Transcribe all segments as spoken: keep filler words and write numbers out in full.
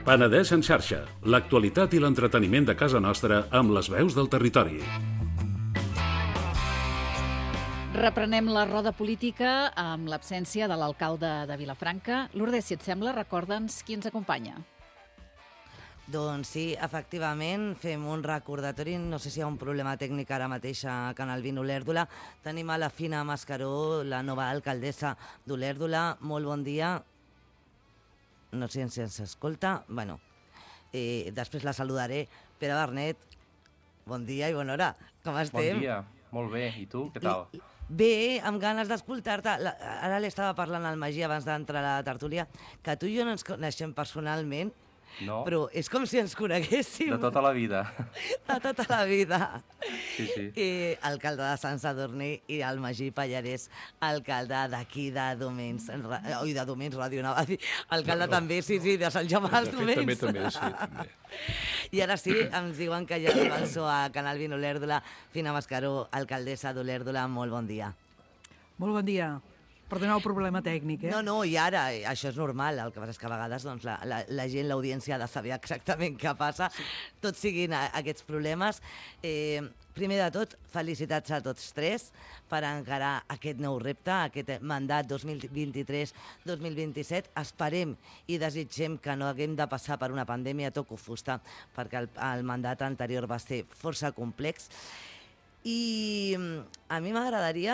Penedès en xarxa, l'actualitat i l'entreteniment de casa nostra amb les veus del territori. Reprenem la roda política amb l'absència de l'alcalde de Vilafranca. Lourdes, si et sembla, recorda'ns qui ens acompanya. Doncs sí, efectivament, fem un recordatori. No sé si hi ha un problema tècnic ara mateix a Canal vint Olèrdola. Tenim a la Fina Mascaró, la nova alcaldessa d'Olèrdola. Molt bon dia. No sé si ens escolta. Bueno, eh, després la saludaré. Pere Bernet, bon dia i bona hora. Com estem? Bon dia, molt bé. I tu, què tal? Bé, amb ganes d'escoltar-te. Ara li estava parlant al Magí abans d'entrar a la tertúlia, que tu i jo no ens coneixem personalment, no, però és com si ens coneguéssim. De tota la vida. De tota la vida. Sí, sí. I alcalde de Sant Sadurní i el Magí Pallarès, alcalde d'aquí de Domens, oi, de Domens Ràdio, anava a dir, alcalde no, no. també, sí, sí, de Sant Jaume dels Domens. També, també, sí, també. I ara sí, ens diuen que ja avanço a Canal vint Olèrdola. Fina Mascaró, alcaldessa d'Olèrdola, molt bon dia. Molt bon dia. Perdoneu el problema tècnic, eh? No, no, i ara, això és normal, el que passa és que a vegades doncs, la, la, la gent, l'audiència ha de saber exactament què passa, sí. Tots siguin a, aquests problemes. Eh, primer de tot, felicitats a tots tres per encarar aquest nou repte, aquest mandat dos mil vint-i-tres dos mil vint-i-set. Esperem i desitgem que no haguem de passar per una pandèmia, toco fusta, perquè el, el mandat anterior va ser força complex. I a mi m'agradaria,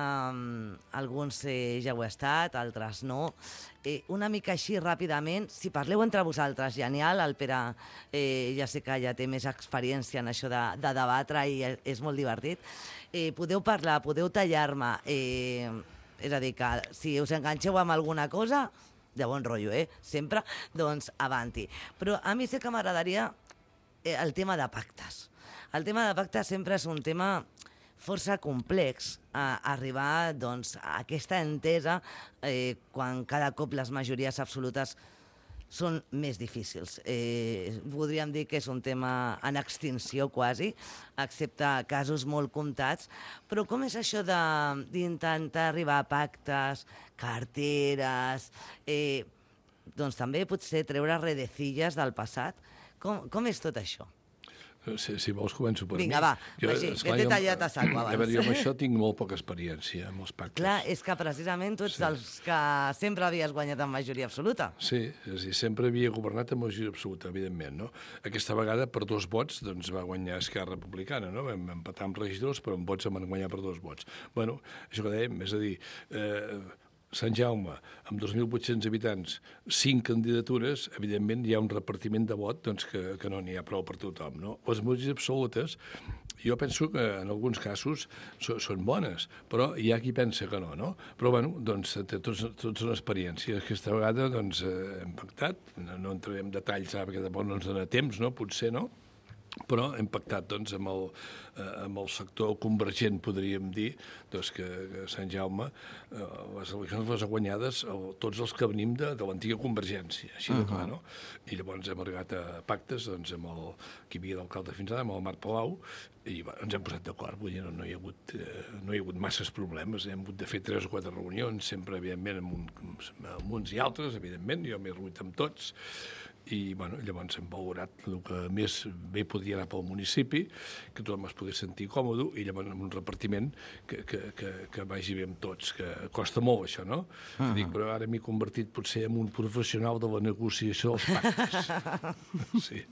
eh, alguns eh, ja ho he estat, altres no, eh, una mica així ràpidament, si parleu entre vosaltres, genial, el Pere eh, ja sé que ja té més experiència en això de, de debatre i és molt divertit, eh, podeu parlar, podeu tallar-me, eh, és a dir, que si us enganxeu amb alguna cosa, de bon rotllo, eh, sempre, doncs avanti. Però a mi sí que m'agradaria eh, el tema de pactes. El tema de pacte sempre és un tema força complex, a arribar doncs, a aquesta entesa eh, quan cada cop les majories absolutes són més difícils. Eh, podríem dir que és un tema en extinció quasi, excepte casos molt comptats, però com és això d'intentar arribar a pactes, carteres, eh, doncs també potser treure redecilles del passat? Com, com és tot això? Si, si vols, començo per Vinga, mi. va, Magí, que t'he tallat a saco abans. A veure, jo amb això tinc molt poca experiència, amb els pactes. Clar, és que precisament tu ets sí. dels que sempre havies guanyat amb majoria absoluta. Sí, és a dir, sempre havia governat amb majoria absoluta, evidentment, no? Aquesta vegada, per dos vots, doncs va guanyar Esquerra Republicana, no? Vam empatar amb regidors, però amb vots em van guanyar per dos vots. Bueno, això que dèiem, és a dir... Eh, Sant Jaume, amb dos mil vuit-cents habitants, cinc candidatures, evidentment hi ha un repartiment de vot doncs, que, que no n'hi ha prou per tothom. No? Les majories absolutes, jo penso que en alguns casos so, són bones, però hi ha qui pensa que no. no? Però, bueno, doncs, tots, tots són experiències. Aquesta vegada doncs, hem pactat, no, no entrarem en detalls, perquè tampoc no ens dona temps, no? Potser no, però hem pactat doncs, amb, el, eh, amb el sector convergent, podríem dir, doncs, que, que Sant Jaume, eh, les eleccions les ha guanyades el, tots els que venim de, de l'antiga Convergència, així de clar, no? I llavors hem arribat a pactes doncs, amb el que hi havia d'alcalde fins ara, amb el Marc Palau, i va, ens hem posat d'acord, vull dir, no, no, hi ha hagut, eh, no hi ha hagut masses problemes, hem hagut de fer tres o quatre reunions, sempre, evidentment, amb, un, amb uns i altres, evidentment, jo m'he reunit amb tots, i bueno, llavors hem valorat el que més bé podia anar pel municipi, que tothom es pogués sentir còmode, i llavors amb un repartiment que, que, que, que vagi bé amb tots, que costa molt això, no? Uh-huh. Dic, però ara m'he convertit potser en un professional de la negociació dels pactes. Sí.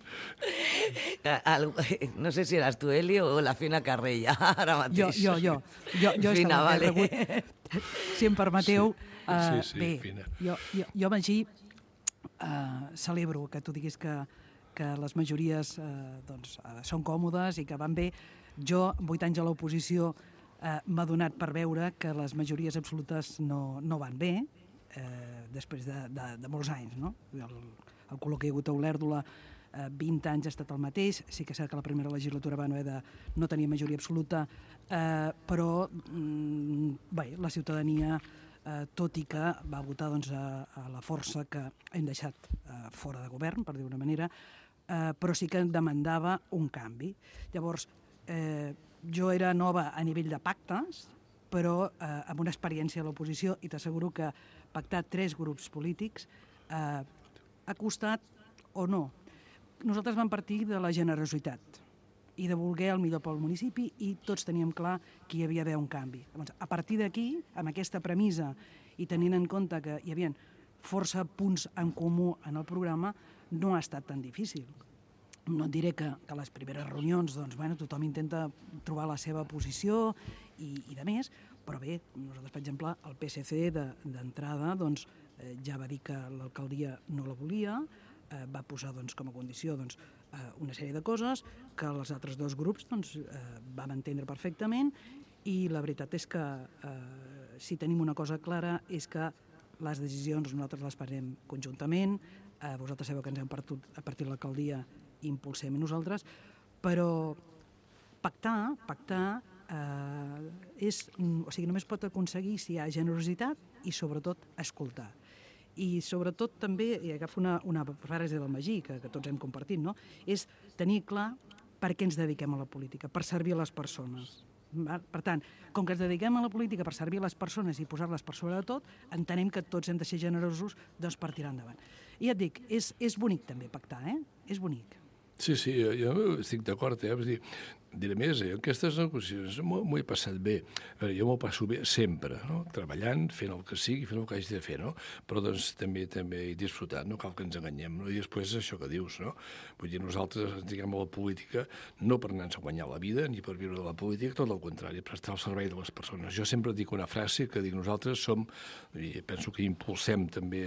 El, no sé si eres tu, Elio, o la Fina Carrella, ara mateix. Jo, jo, jo. Jo, jo Fina, vale. Rebut. Si em permeteu, sí, uh, sí, sí, bé, Fina. jo, jo, jo Magí, Uh, celebro que tu diguis que, que les majories uh, doncs, uh, són còmodes i que van bé. Jo, vuit anys a l'oposició, uh, m'ha donat per veure que les majories absolutes no, no van bé, uh, després de, de, de molts anys. No? El, el color que hi ha hagut a Olèrdola, uh, vint anys ha estat el mateix, sí que és cert que la primera legislatura van haver de no tenir majoria absoluta, uh, però mm, bé, la ciutadania... Eh, tot i que va votar doncs, a, a la força que hem deixat eh, fora de govern, per dir una manera, eh, però sí que demandava un canvi. Llavors, eh, jo era nova a nivell de pactes, però eh, amb una experiència a l'oposició, i t'asseguro que pactar tres grups polítics eh, ha costat o no. Nosaltres vam partir de la generositat i de voler el millor pel municipi i tots teníem clar que hi havia d'haver un canvi. Llavors, a partir d'aquí, amb aquesta premissa i tenint en compte que hi havia força punts en comú en el programa, no ha estat tan difícil. No et diré que, que a les primeres reunions doncs, bueno, tothom intenta trobar la seva posició i, i de més, però bé, nosaltres, per exemple, el P S C d'entrada doncs, eh, ja va dir que l'alcaldia no la volia, eh, va posar doncs, com a condició doncs, eh, una sèrie de coses que els altres dos grups doncs, eh, vam entendre perfectament i la veritat és que eh, si tenim una cosa clara és que les decisions nosaltres les prenem conjuntament, eh, vosaltres sabeu que ens hem partut a partir de l'alcaldia i impulsem nosaltres, però pactar, pactar eh, és, o sigui, només pot aconseguir si hi ha generositat i sobretot escoltar. I sobretot també, i agafo una, una frase del Magí, que, que tots hem compartit, no? És tenir clar per què ens dediquem a la política, per servir a les persones. Per tant, com que ens dediquem a la política per servir a les persones i posar-les per sobre de tot, entenem que tots hem de ser generosos doncs, per tirar endavant. I ja et dic, és, és bonic també pactar, eh? És bonic. Sí, sí, jo, jo estic d'acord, eh? Vull dir, diré més, eh? Aquestes negociacions m'ho he passat bé. A veure, jo m'ho passo bé sempre, no? Treballant, fent el que sigui, fent el que hagi de fer, no? Però doncs també també he disfrutat, no cal que ens enganyem, no? I després això que dius, no? Vull dir, nosaltres ens diguem a la política no per anar-nos a guanyar la vida ni per viure de la política, tot el contrari, per estar al servei de les persones. Jo sempre dic una frase que dic, nosaltres som, i penso que impulsem també,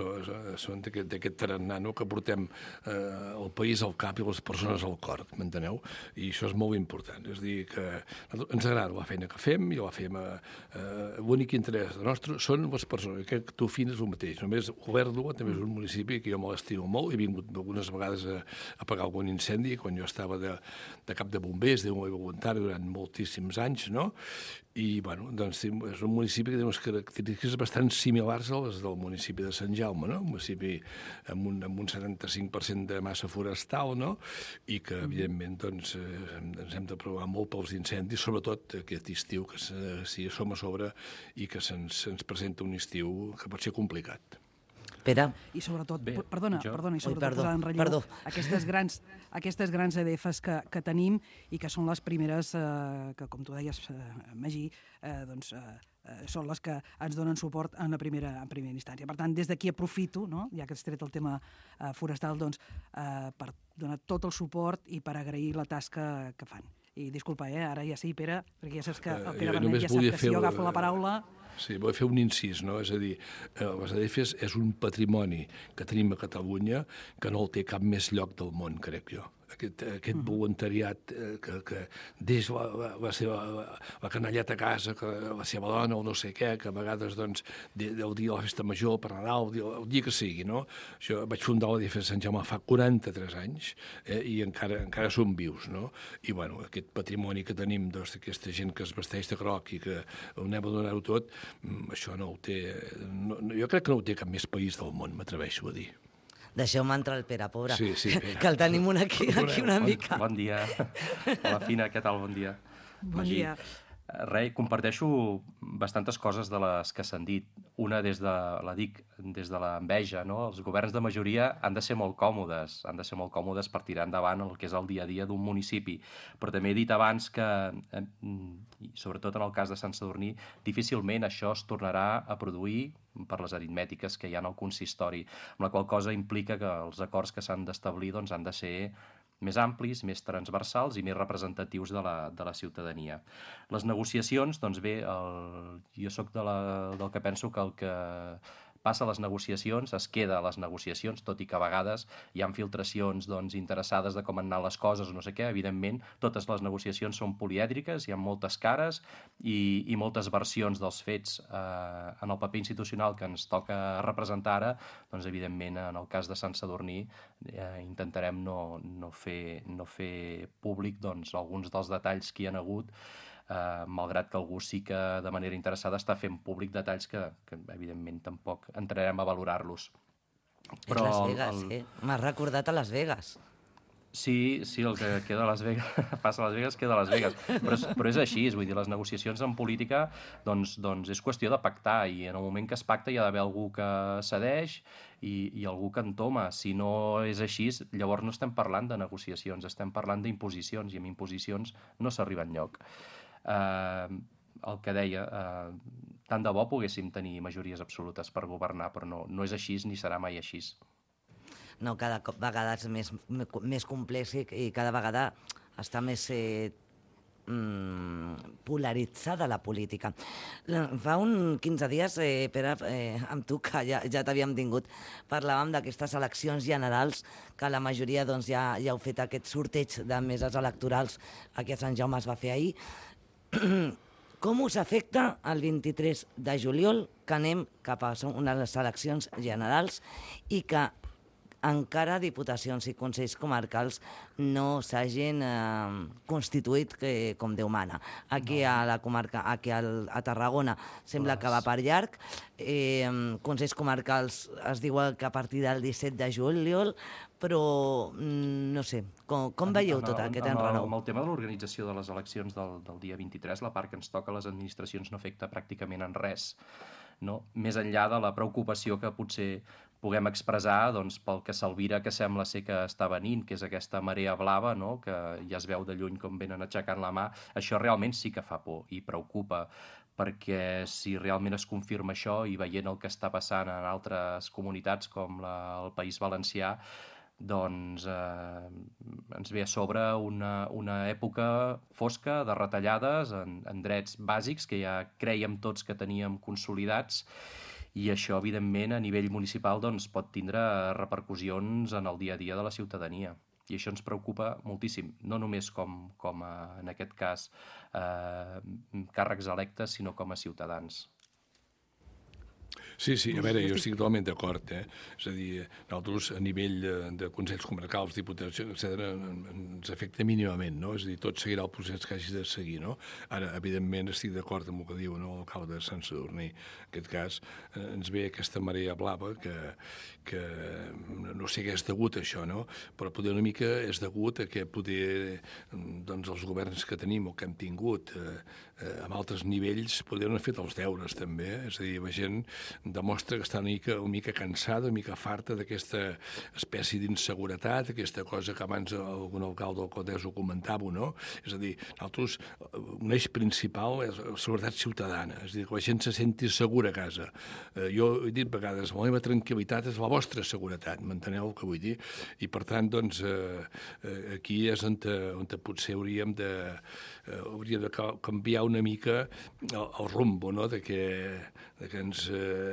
són d'aquest tarannà, no? Que portem eh, el país al cap i les persones al cor, m'enteneu? I això és molt important, és a dir, que ens agrada la feina que fem i la fem a, a l'únic interès nostre són les persones, que tu fines el mateix, només Olèrdola també és un municipi que jo me l'estimo molt, he vingut algunes vegades a, a apagar algun incendi quan jo estava de, de cap de bombers, de voluntari durant moltíssims anys, no? I, bueno, doncs és un municipi que té unes característiques bastant similars a les del municipi de Sant Jaume, no? Un municipi amb un, amb un setanta-cinc per cent de massa forestal, no? I que, evidentment, doncs, eh, ens hem de provar molt pels incendis, sobretot aquest estiu, que si som a sobre i que se'ns se'ns presenta un estiu que pot ser complicat. Pere? I sobretot, Bé, perdona, jo- perdona, i Ui, sobretot perdó, posar en relleu perdó. aquestes grans, aquestes grans E D Fs que, que tenim i que són les primeres eh, que, com tu deies, eh, Magí, eh, doncs, eh, eh, són les que ens donen suport en la primera, en primera instància. Per tant, des d'aquí aprofito, no? Ja que has tret el tema eh, forestal, doncs, eh, per donar tot el suport i per agrair la tasca que fan. I disculpa, eh, ara ja sí, Pere, perquè ja saps que el Eh, Pere jo Vernet només ja sap volia que fer si jo el- agafo la paraula... Sí, vull fer un incís, no? És a dir, eh, les E D Fs és un patrimoni que tenim a Catalunya que no el té cap més lloc del món, crec jo. Aquest, aquest voluntariat eh, que, que deix la, la, la seva la, la canalleta a casa, que la seva dona o no sé què, que a vegades doncs, de, el dia de la festa major, per Nadal, el dia, el dia que sigui, no? Jo vaig fundar l'E D F de Sant Jaume fa quaranta-tres anys eh, i encara encara som vius, no? I bueno, aquest patrimoni que tenim doncs, d'aquesta gent que es vesteix de groc i que ho anem a donar-ho tot, mm, això no ho té... No, no, jo crec que no ho té cap més país del món, m'atreveixo a dir. Deixeu-me entrar el Pere, pobre. Sí, sí, Pere. Que el tenim una aquí, aquí una mica. Bon dia. Hola, Fina, què tal? Bon dia. Bon Magí. dia. Rei, comparteixo bastantes coses de les que s'han dit. Una des de, la dic, des de l'enveja, no? Els governs de majoria han de ser molt còmodes, han de ser molt còmodes per tirar endavant el que és el dia a dia d'un municipi. Però també he dit abans que, eh, i sobretot en el cas de Sant Sadurní, difícilment això es tornarà a produir per les aritmètiques que hi ha en el consistori, amb la qual cosa implica que els acords que s'han d'establir doncs, han de ser més amplis, més transversals i més representatius de la, de la ciutadania. Les negociacions, doncs bé, el, jo sóc de la, del que penso que el que passa a les negociacions es queda a les negociacions, tot i que a vegades hi ha filtracions doncs, interessades de com han anat les coses o no sé què. Evidentment, totes les negociacions són polièdriques, hi ha moltes cares i, i moltes versions dels fets. Eh, en el paper institucional que ens toca representar ara, doncs, evidentment, en el cas de Sant Sadurní, eh, intentarem no, no, fer, no fer públic doncs, alguns dels detalls que hi ha hagut, Uh, malgrat que algú sí que de manera interessada està fent públic detalls que, que evidentment tampoc entrarem a valorar-los. Però Las Vegas, el... eh? M'has recordat a Las Vegas. Sí, sí, el que queda a Las Vegas, passa a Las Vegas, queda a Las Vegas. Però és, però és així, vull dir, les negociacions en política doncs, doncs és qüestió de pactar, i en el moment que es pacta hi ha d'haver algú que cedeix i, i algú que entoma. Si no és així, llavors no estem parlant de negociacions, estem parlant d'imposicions, i amb imposicions no s'arriba enlloc. Eh, el que deia, eh, tant de bo poguéssim tenir majories absolutes per governar, però no, no és així ni serà mai així. No, cada cop vegada és més, més complex i, i cada vegada està més eh, mm, polaritzada la política. Fa un quinze dies, eh, Pere, eh, amb tu, que ja, ja t'havíem tingut, parlàvem d'aquestes eleccions generals, que la majoria doncs, ja, ja heu fet aquest sorteig de meses electorals, aquí a Sant Jaume es va fer ahir. Com us afecta el vint-i-tres de juliol, que anem cap a unes eleccions generals i que encara diputacions i consells comarcals no s'hagin eh, constituït que, com Déu mana. Aquí no. a la comarca, aquí al, a Tarragona sembla Les... que va per llarg. Eh, consells comarcals es diu que a partir del disset de juliol, però no sé, com, com veieu tot aquest enrenou? Amb el tema de l'organització de les eleccions del, del dia vint-i-tres, la part que ens toca a les administracions no afecta pràcticament en res, no? Més enllà de la preocupació que potser puguem expressar doncs, pel que s'alvira que sembla ser que està venint, que és aquesta marea blava, no? Que ja es veu de lluny com venen aixecant la mà. Això realment sí que fa por i preocupa, perquè si realment es confirma això i veient el que està passant en altres comunitats com la, el País Valencià, doncs eh, ens ve a sobre una, una època fosca de retallades en, en drets bàsics que ja crèiem tots que teníem consolidats, i això, evidentment, a nivell municipal doncs, pot tindre repercussions en el dia a dia de la ciutadania. I això ens preocupa moltíssim, no només com, com a, en aquest cas, eh, càrrecs electes, sinó com a ciutadans. Sí, sí, a veure, jo estic totalment d'acord, eh? És a dir, nosaltres a nivell de, de consells comarcals, diputacions, etcètera, ens afecta mínimament, no? És a dir, tot seguirà el procés que hagi de seguir, no? Ara, evidentment, estic d'acord amb el que diu, no?, l'alcalde de Sant Sadurní. En aquest cas, eh, ens ve aquesta marea blava que, que no sé què és degut a això, no? Però poder una mica és degut a que poder, doncs, els governs que tenim o que hem tingut eh, eh, amb altres nivells poder no han fet els deures, també. Eh? És a dir, la gent demostra que està una mica, una mica cansada, una mica farta d'aquesta espècie d'inseguretat, aquesta cosa que abans algun alcalde o alcaldessa ho comentava, no? És a dir, nosaltres, un eix principal és la seguretat ciutadana, és a dir, que la gent se senti segura a casa. Eh, jo he dit a vegades, la meva tranquil·litat és la vostra seguretat, m'enteneu el que vull dir? I per tant, doncs, eh, aquí és on, te, on te potser hauríem de, eh, hauríem de canviar una mica el, el rumbo, no?, de que, de que ens... Eh,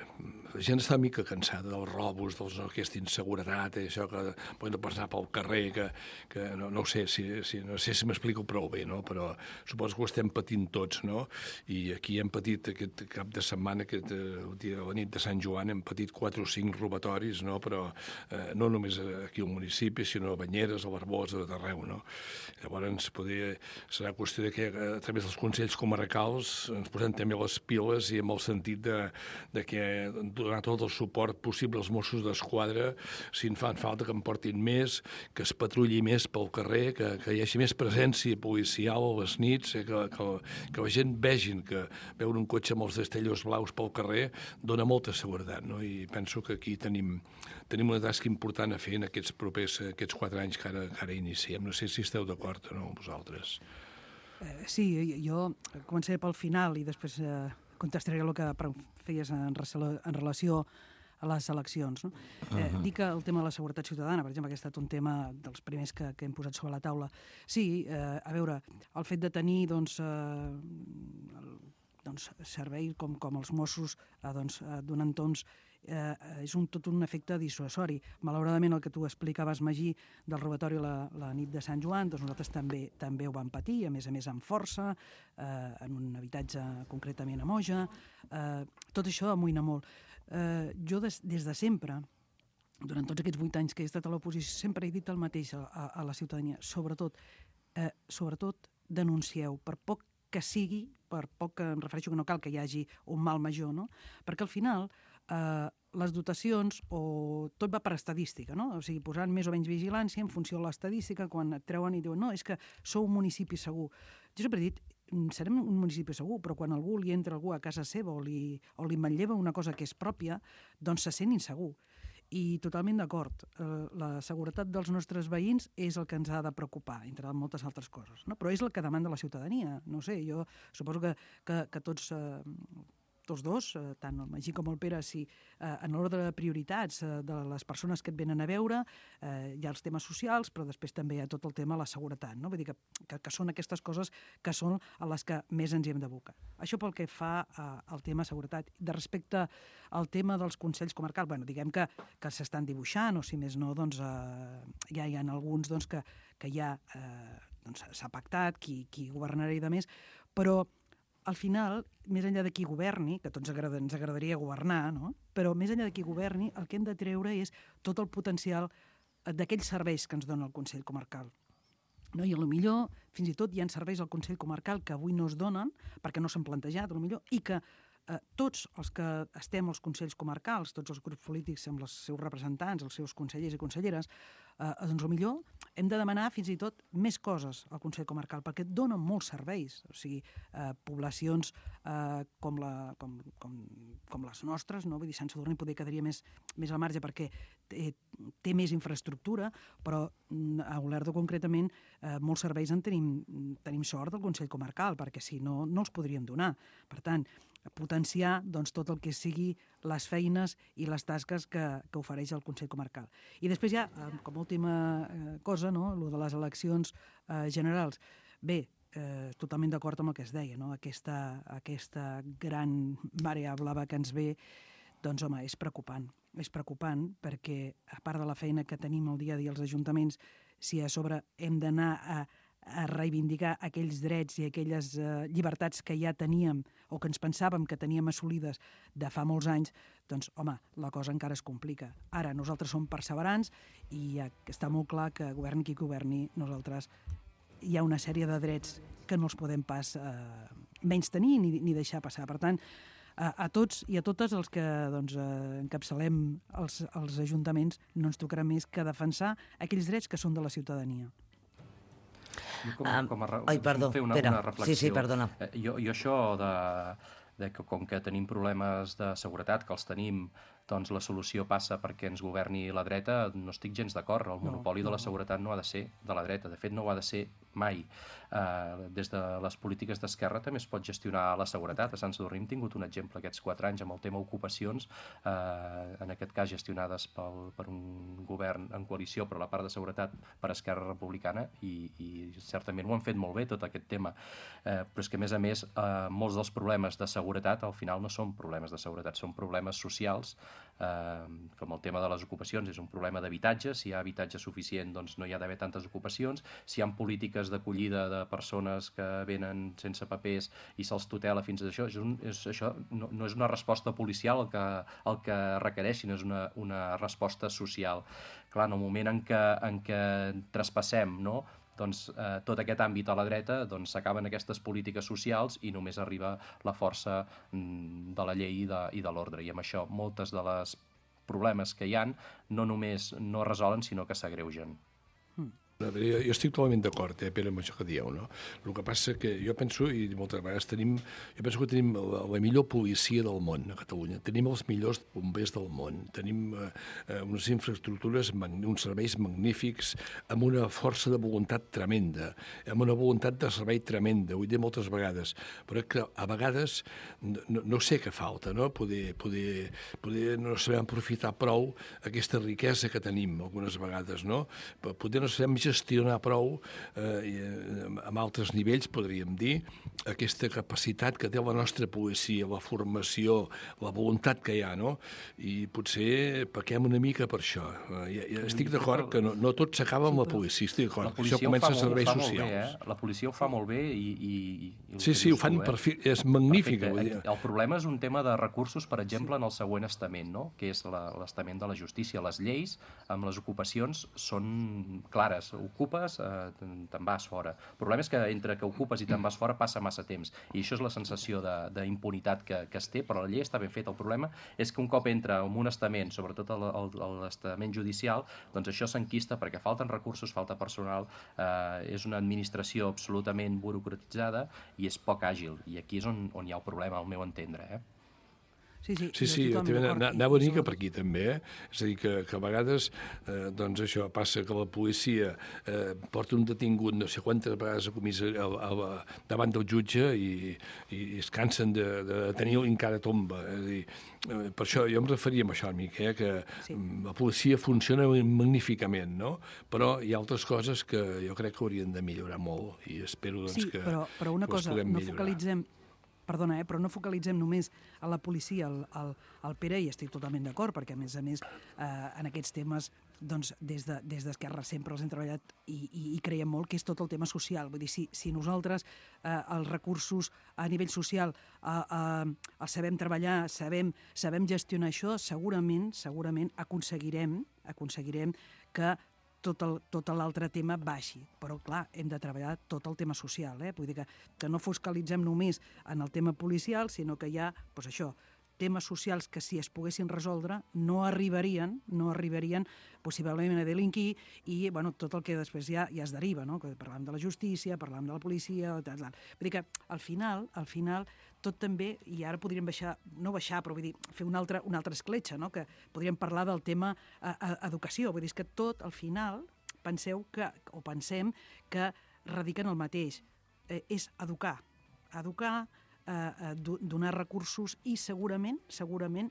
la gent està una mica cansada dels robos, dels, no, aquesta inseguretat, això que poden passar pel carrer, que, que no, no ho sé si, si, no sé si m'explico prou bé, no? Però suposo que ho estem patint tots, no? I aquí hem patit aquest cap de setmana, aquest, el dia, la nit de Sant Joan, hem patit quatre o cinc robatoris, no? Però eh, no només aquí al municipi, sinó a Banyeres, a l'Arbosa, a arreu, no? Llavors poder, serà qüestió de que a través dels consells comarcals ens posem també les piles i amb el sentit de de que donar tot el suport possible als Mossos d'Esquadra, si en fan falta que en portin més, que es patrulli més pel carrer, que, que hi hagi més presència policial a les nits, eh, que, que, que la gent vegin que veure un cotxe amb els destellos blaus pel carrer dona molta seguretat, no? I penso que aquí tenim, tenim una tasca important a fer en aquests propers, aquests quatre anys que ara, que ara iniciem. No sé si esteu d'acord o no amb vosaltres. Eh, sí, jo començaré pel final i després eh, contestaré el que feies en, en relació a les eleccions. No? Eh, uh-huh. Dir que el tema de la seguretat ciutadana, per exemple, que ha estat un tema dels primers que, que hem posat sobre la taula. Sí, eh, a veure, el fet de tenir doncs, eh, el, doncs, servei com, com els Mossos eh, doncs, eh, donant tons eh, és un, tot un efecte dissuasori. Malauradament, el que tu explicaves, Magí, del robatori la, la nit de Sant Joan, doncs nosaltres també també ho vam patir, a més a més amb força, eh, en un habitatge concretament a Moja. Eh, tot això amoïna molt. Eh, jo des, des de sempre, durant tots aquests vuit anys que he estat a l'oposició, sempre he dit el mateix a, a, a la ciutadania. Sobretot, eh, sobretot denuncieu, per poc que sigui, per poc que em refereixo que no cal que hi hagi un mal major, no? Perquè al final eh, les dotacions, o tot va per estadística, no? O sigui, posant més o menys vigilància en funció de l'estadística, quan et treuen i diuen no, és que sou un municipi segur. Jo sempre he dit, serem un municipi segur, però quan algú li entra algú a casa seva o li, o li manlleva una cosa que és pròpia, doncs se sent insegur. I totalment d'acord, eh, la seguretat dels nostres veïns és el que ens ha de preocupar, entre moltes altres coses, no? Però és el que demanda la ciutadania. No sé, jo suposo que, que, que tots... Eh, tots dos, tant el Magí com el Pere, si eh, en l'ordre de prioritats eh, de les persones que et venen a veure, eh, hi ha els temes socials, però després també hi ha tot el tema de la seguretat, no? Vull dir que, que, que són aquestes coses que són a les que més ens hi hem d'abocar. Això pel que fa eh, al tema seguretat. De respecte al tema dels consells comarcals, bueno, diguem que, que s'estan dibuixant, o si més no, doncs eh, ja hi ha alguns doncs, que, que ja eh, doncs, s'ha pactat, qui, qui governarà i de més, però al final, més enllà de qui governi, que a tots agrada, ens agradaria governar, no? Però més enllà de qui governi, el que hem de treure és tot el potencial d'aquells serveis que ens dona el Consell Comarcal. No? I potser, fins i tot, hi ha serveis al Consell Comarcal que avui no es donen, perquè no s'han plantejat, potser, i que eh, tots els que estem als Consells Comarcals, tots els grups polítics amb els seus representants, els seus consellers i conselleres, eh, doncs potser hem de demanar fins i tot més coses al Consell Comarcal, perquè et donen molts serveis. O sigui, eh, poblacions eh, com, la, com, com, com les nostres, no? Vull dir, Sant Sadurní poder quedaria més, més al marge perquè té, té més infraestructura, però a Olèrdola concretament eh, molts serveis en tenim, tenim sort del Consell Comarcal, perquè si no, no els podríem donar. Per tant, potenciar doncs, tot el que sigui les feines i les tasques que, que ofereix el Consell Comarcal. I després ja, com a última eh, cosa, no? Lo de les eleccions eh, generals. Bé, eh, totalment d'acord amb el que es deia, no? Aquesta, aquesta gran marea blava que ens ve, doncs, home, és preocupant. És preocupant perquè, a part de la feina que tenim el dia a dia als ajuntaments, si a sobre hem d'anar a a reivindicar aquells drets i aquelles eh, llibertats que ja teníem o que ens pensàvem que teníem assolides de fa molts anys, doncs, home, la cosa encara es complica. Ara, nosaltres som perseverants i ja està molt clar que governi qui governi, nosaltres hi ha una sèrie de drets que no els podem pas eh, menys tenir ni, ni deixar passar. Per tant, a, a tots i a totes els que doncs, eh, encapçalem els, els ajuntaments no ens tocarà més que defensar aquells drets que són de la ciutadania. Com, com a, Ai, perdó, fer una, Pere. una reflexió. Sí, sí, perdona. Eh, jo, jo això de, de que com que tenim problemes de seguretat, que els tenim, doncs la solució passa perquè ens governi la dreta, no estic gens d'acord. El monopoli no, no. de la seguretat no ha de ser de la dreta. De fet, no ho ha de ser mai. Uh, des de les polítiques d'esquerra també es pot gestionar la seguretat. A Sant Sadurní hem tingut un exemple aquests quatre anys amb el tema ocupacions, uh, en aquest cas gestionades pel, per un govern en coalició, però la part de seguretat per Esquerra Republicana, i, i certament ho han fet molt bé tot aquest tema. Uh, però és que a més a més uh, molts dels problemes de seguretat al final no són problemes de seguretat, són problemes socials, uh, com el tema de les ocupacions és un problema d'habitatge. Si hi ha habitatge suficient, doncs no hi ha d'haver tantes ocupacions. Si hi ha polítiques d'acollida de persones que venen sense papers i se'ls tutela fins a això, és un, és, això no, no és una resposta policial el que, el que requereixin, és una, una resposta social. Clar, en el moment en què, en què traspassem, no?, doncs, eh, tot aquest àmbit a la dreta, doncs s'acaben aquestes polítiques socials i només arriba la força mm, de la llei i de, i de l'ordre. I amb això moltes de les problemes que hi han no només no es resolen, sinó que s'agreugen. Jo, jo estic totalment d'acord, eh, Pere, amb això que dieu, no? El que passa que jo penso, i moltes vegades tenim, jo penso que tenim la, la millor policia del món a Catalunya, tenim els millors bombers del món, tenim eh, unes infraestructures, uns serveis magnífics, amb una força de voluntat tremenda, amb una voluntat de servei tremenda, ho he dit moltes vegades, però que a vegades no, no sé què falta, no? Poder, poder, poder no sabem aprofitar prou aquesta riquesa que tenim algunes vegades, no? Poder no sabem gestionar prou, eh, amb altres nivells, podríem dir, aquesta capacitat que té la nostra policia, la formació, la voluntat que hi ha, no? I potser pequem una mica per això. Eh, ja, ja estic d'acord que no, no tot s'acaba amb la policia, estic d'acord. Això comença a serveis socials. Bé, eh? La policia ho fa molt bé i... i, i sí, sí, ho fan per fi... És magnífic. El problema és un tema de recursos, per exemple, sí. en el següent estament, no?, que és l'estament de la justícia. Les lleis amb les ocupacions són clares. ocupes, eh, te'n vas fora. El problema és que entre que ocupes i te'n vas fora passa massa temps, i això és la sensació d'impunitat que, que es té, però la llei està ben feta. El problema és que un cop entra en un estament, sobretot l'estament judicial, doncs això s'enquista perquè falten recursos, falta personal, eh, és una administració absolutament burocratitzada i és poc àgil, i aquí és on, on hi ha el problema, al meu entendre, eh? Sí, sí, sí, sí anava una mica per aquí també, eh? És a dir, que, que a vegades eh, doncs això passa que la policia eh, porta un detingut no sé quantes vegades a comissari, a, a, davant del jutge i, i es cansen de, de tenir encara tomba. És a dir, eh, per això jo em referia a això una mica, eh, que sí. La policia funciona magníficament, no? Però hi ha altres coses que jo crec que haurien de millorar molt i espero doncs, sí, que, però, però una que cosa, els puguem no millorar. Focalitzem Perdona, eh, però no focalitzem només a la policia, al, al, al Pere, i estic totalment d'acord, perquè a més a més eh, en aquests temes doncs, des d'Esquerra de, sempre els hem treballat i, i, i creiem molt que és tot el tema social. Vull dir, si, si nosaltres eh, els recursos a nivell social eh, eh, els sabem treballar, sabem, sabem gestionar això, segurament, segurament aconseguirem, aconseguirem que tot el, tot l'altre tema baixi. Però, clar, hem de treballar tot el tema social, eh? Vull dir que, que no focalitzem només en el tema policial, sinó que hi ha, doncs això, temes socials que si es poguessin resoldre no arribarien, no arribarien possiblement a delinquir i, bueno, tot el que després ja, ja es deriva, no? Que parlàvem de la justícia, parlàvem de la policia, tal, tal. Vull dir que al final, al final, tot també, i ara podríem baixar, no baixar, però vull dir, fer una altra, una altra escletxa, no? Que podríem parlar del tema a, a, educació. Vull dir que tot, al final, penseu que, o pensem que radiquen el mateix. Eh, és educar. Educar, eh, donar recursos i segurament, segurament,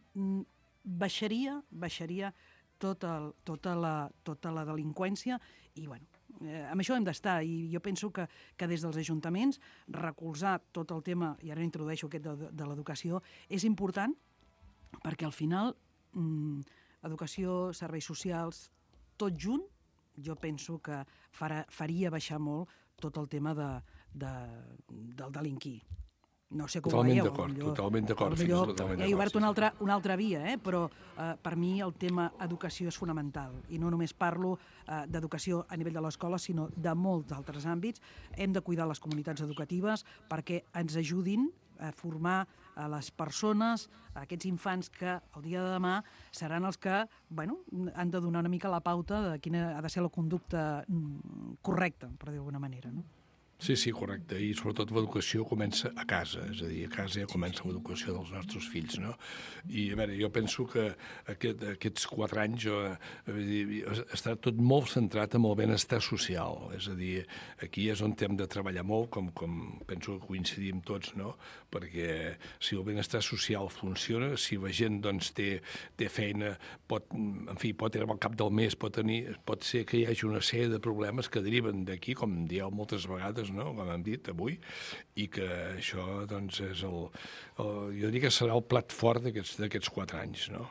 baixaria, baixaria tot el, tota, la, tota la delinqüència i, bueno, eh, amb això hem d'estar i jo penso que, que des dels ajuntaments recolzar tot el tema, i ara introdueixo aquest de, de l'educació, és important perquè al final mm, educació, serveis socials, tot junt, jo penso que farà, faria baixar molt tot el tema de, de, del delinquir. No sé com totalment ho veieu. D'acord, millor, totalment d'acord. Millor, totalment he obert una altra, una altra via, eh? Però eh, per mi el tema educació és fonamental. I no només parlo eh, d'educació a nivell de l'escola, sinó de molts altres àmbits. Hem de cuidar les comunitats educatives perquè ens ajudin a formar a les persones, a aquests infants que el dia de demà seran els que, bueno, han de donar una mica la pauta de quina ha de ser la conducta correcta, per dir d'alguna manera, no? Sí, sí, correcte. I sobretot l'educació comença a casa, és a dir, a casa ja comença l'educació dels nostres fills, no? I, a veure, jo penso que aquest, aquests quatre anys jo, dir, està tot molt centrat en el benestar social, és a dir, aquí és on hem de treballar molt, com, com penso que coincidim tots, no? Perquè si el benestar social funciona, si la gent, doncs, té, té feina, pot, en fi, pot arribar al cap del mes, pot, tenir, pot ser que hi hagi una sèrie de problemes que deriven d'aquí, com dieu moltes vegades, no? Com hem dit avui, i que això doncs, és el, el, jo diria que serà el plat fort d'aquests quatre anys. No?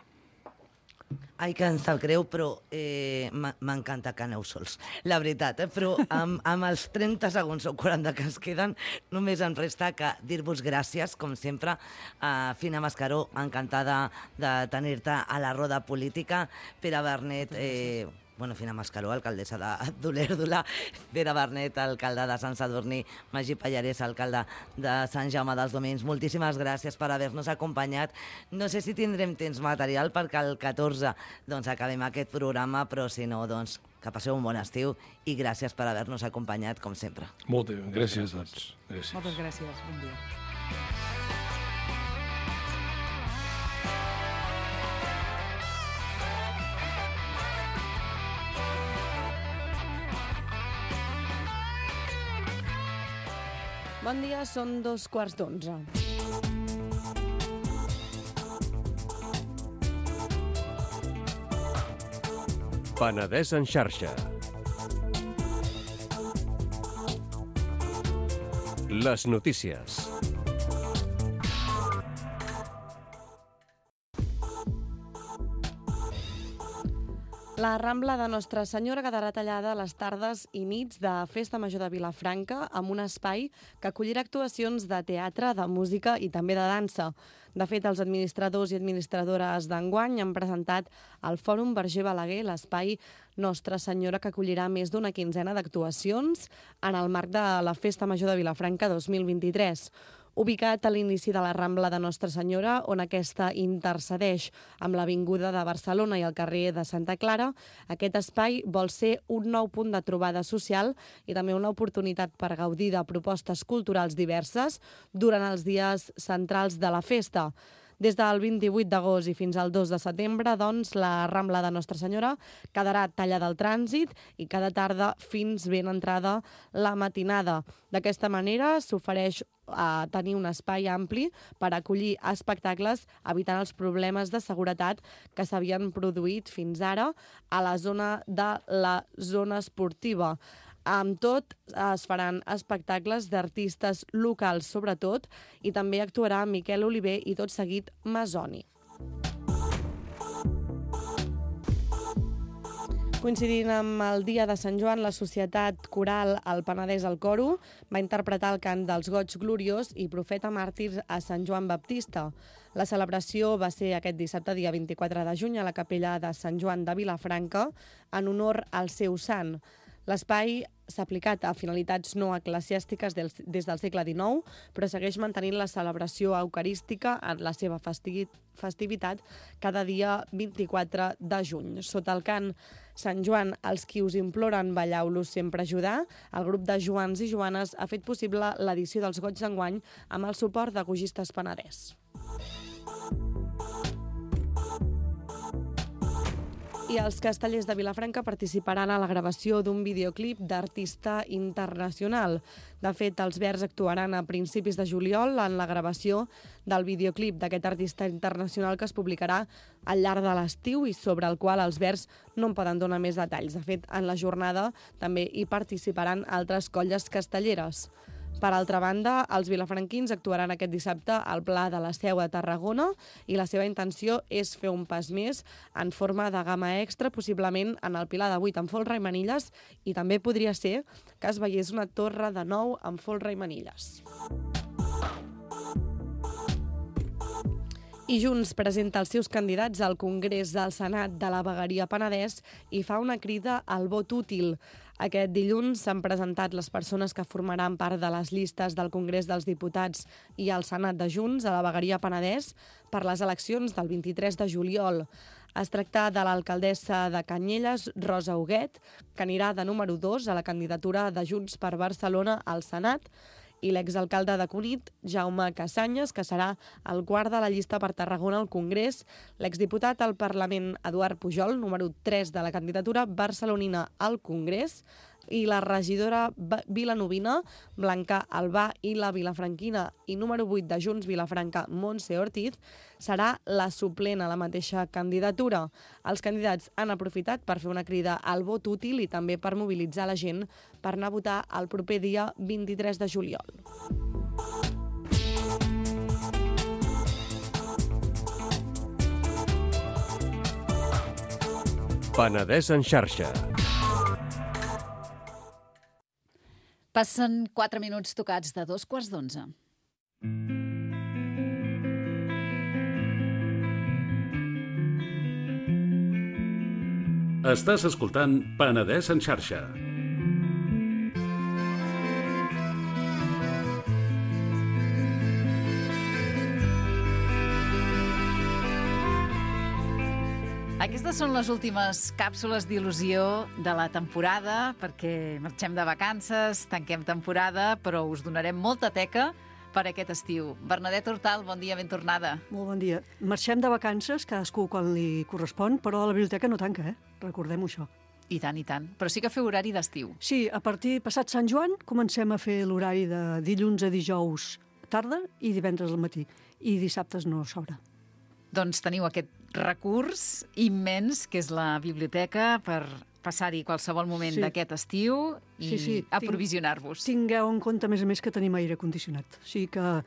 Ai, que em sap greu, però eh, m'encanta que aneu sols, la veritat, eh? Però amb, amb els trenta segons o quaranta que ens queden, només em resta que dir-vos gràcies, com sempre. Uh, Fina Mascaró, encantada de tenir-te a la roda política. Pere Vernet, eh, bueno, Fina Mascaró, alcaldessa d'Olèrdola, Pere Vernet, alcalde de Sant Sadurní, Magí Pallarès, alcalde de Sant Jaume dels Domenys. Moltíssimes gràcies per haver-nos acompanyat. No sé si tindrem temps material perquè el catorze doncs, acabem aquest programa, però si no, doncs, que passeu un bon estiu i gràcies per haver-nos acompanyat, com sempre. Moltes gràcies a tots. Gràcies. Moltes gràcies. Bon dia. Bon dia, són dos quarts d'onze. Penedès en xarxa. Les notícies. La Rambla de Nostra Senyora quedarà tallada a les tardes i nits de Festa Major de Vilafranca amb un espai que acollirà actuacions de teatre, de música i també de dansa. De fet, els administradors i administradores d'enguany han presentat al Fòrum Verger Balaguer l'espai Nostra Senyora, que acollirà més d'una quinzena d'actuacions en el marc de la Festa Major de Vilafranca dos mil vint-i-tres. Ubicat a l'inici de la Rambla de Nostra Senyora, on aquesta intercedeix amb l'Avinguda de Barcelona i el carrer de Santa Clara, aquest espai vol ser un nou punt de trobada social i també una oportunitat per gaudir de propostes culturals diverses durant els dies centrals de la festa. Des del vint-i-vuit d'agost i fins al dos de setembre, doncs, la Rambla de Nostra Senyora quedarà tallada al trànsit i cada tarda fins ben entrada la matinada. D'aquesta manera s'ofereix a tenir un espai ampli per acollir espectacles, evitant els problemes de seguretat que s'havien produït fins ara a la zona de la zona esportiva. Amb tot, es faran espectacles d'artistes locals, sobretot, i també actuarà Miquel Oliver i tot seguit Masoni. Coincidint amb el dia de Sant Joan, la Societat Coral El Penedès al Coro va interpretar el cant dels Goig Gloriós i Profeta Màrtir a Sant Joan Baptista. La celebració va ser aquest dissabte, dia vint-i-quatre de juny, a la capella de Sant Joan de Vilafranca, en honor al seu sant. L'espai s'ha aplicat a finalitats no eclesiàstiques des del segle dinou, però segueix mantenint la celebració eucarística en la seva festivitat cada dia vint-i-quatre de juny. Sota el cant Sant Joan, els qui us imploren balleu-los sempre ajudar, el grup de Joans i Joanes ha fet possible l'edició dels Goig d'enguany amb el suport de Gogistes Penedès. I els castellers de Vilafranca participaran a la gravació d'un videoclip d'artista internacional. De fet, els Verds actuaran a principis de juliol en la gravació del videoclip d'aquest artista internacional que es publicarà al llarg de l'estiu i sobre el qual els Verds no en poden donar més detalls. De fet, en la jornada també hi participaran altres colles castelleres. Per altra banda, els vilafranquins actuaran aquest dissabte al Pla de la Seu de Tarragona i la seva intenció és fer un pas més en forma de gamma extra, possiblement en el Pilar de vuit amb folre i manilles, i també podria ser que es veiés una torre de nou amb folre i manilles. I Junts presenta els seus candidats al Congrés del Senat de la Vegueria Penedès i fa una crida al vot útil. Aquest dilluns s'han presentat les persones que formaran part de les llistes del Congrés dels Diputats i al Senat de Junts a la Vegueria Penedès per les eleccions del vint-i-tres de juliol. Es tracta de l'alcaldessa de Canyelles, Rosa Huguet, que anirà de número dos a la candidatura de Junts per Barcelona al Senat, i l'exalcalde de Cunit, Jaume Casanyes, que serà el quart de la llista per Tarragona al Congrés, l'exdiputat al Parlament Eduard Pujol, número tres de la candidatura barcelonina al Congrés, i la regidora vilanovina, Blanca Albà, i la vilafranquina i número vuit de Junts Vilafranca, Montse Ortiz, serà la suplent a la mateixa candidatura. Els candidats han aprofitat per fer una crida al vot útil i també per mobilitzar la gent per anar a votar el proper dia vint-i-tres de juliol. Penedès en xarxa. Passen quatre minuts tocats de dos quarts d'onze. Estàs escoltant Penedès en xarxa. Aquestes són les últimes càpsules d'il·lusió de la temporada, perquè marxem de vacances, tanquem temporada, però us donarem molta teca per aquest estiu. Bernadette Hortal, bon dia, ben tornada. Molt bon dia. Marxem de vacances, cadascú quan li correspon, però la biblioteca no tanca, eh? Recordem-ho, això. I tant, i tant. Però sí que feu horari d'estiu. Sí, a partir passat Sant Joan comencem a fer l'horari de dilluns a dijous tarda i divendres al matí. I dissabtes no s'obre. Doncs teniu aquest recurs immens, que és la biblioteca, per passar-hi qualsevol moment sí. d'aquest estiu i sí, sí. aprovisionar-vos. Tingueu en compte, a més a més, que tenim aire condicionat. O sigui que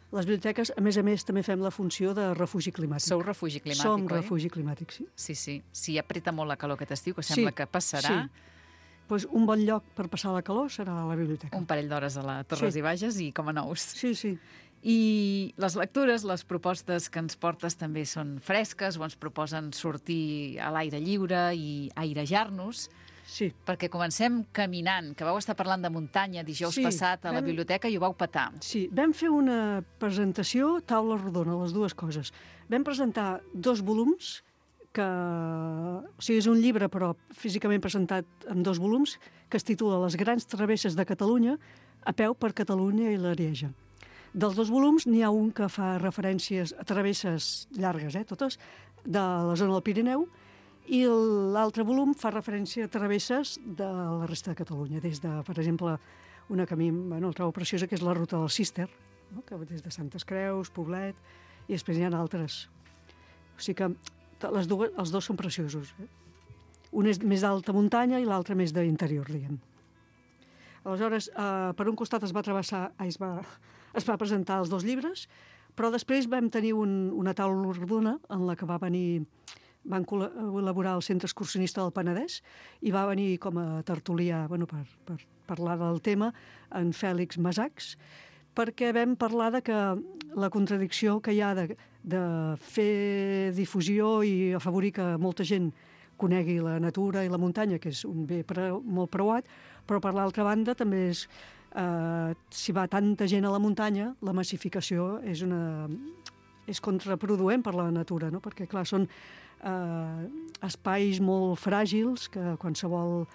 Les biblioteques, a més a més, també fem la funció de refugi climàtic. Sou refugi climàtic, Som oi? refugi climàtic, sí. Sí, sí. Si apreta molt la calor aquest estiu, que sembla Sí, que passarà, sí. Pues un bon lloc per passar la calor serà la biblioteca. un parell d'hores a la Torres Sí. i Bages i com a nous. Sí, sí. I les lectures, les propostes que ens portes també són fresques o ens proposen sortir a l'aire lliure i airejar-nos, Sí. perquè comencem caminant, que vau estar parlant de muntanya dijous Sí, passat a la vam- biblioteca i ho vau petar. Sí, vam fer una presentació taula rodona, les dues coses. Vam presentar dos volums, que, o sigui, és un llibre, però físicament presentat en dos volums, que es titula Les grans travesses de Catalunya, a peu per Catalunya i l'Arieja. Dels dos volums n'hi ha un que fa referències a travesses llargues, eh, totes, de la zona del Pirineu, i l'altre volum fa referència a travesses de la resta de Catalunya, des de, per exemple, una que a mi bueno, el trobo preciosa, que és la ruta del Cister, no? Que va des de Santes Creus, Poblet, i després hi ha altres. O sigui que les dues, els dos són preciosos. Eh? Un és més d'alta muntanya i l'altre més d'interior, diguem. Aleshores, eh, per un costat es va travessar, es va, es va presentar els dos llibres, però després vam tenir un, una taula rodona en la que va venir, van col·laborar el Centre Excursionista del Penedès i va venir com a tertulià bueno, per, per parlar del tema en Fèlix Masacs, perquè vam parlar de que la contradicció que hi ha de, de fer difusió i afavorir que molta gent conegui la natura i la muntanya, que és un bé pre, molt preuat, però per l'altra banda també és, eh, si va tanta gent a la muntanya, la massificació és, una, és contraproduent per la natura, no? Perquè clar, són eh, espais molt fràgils que qualsevol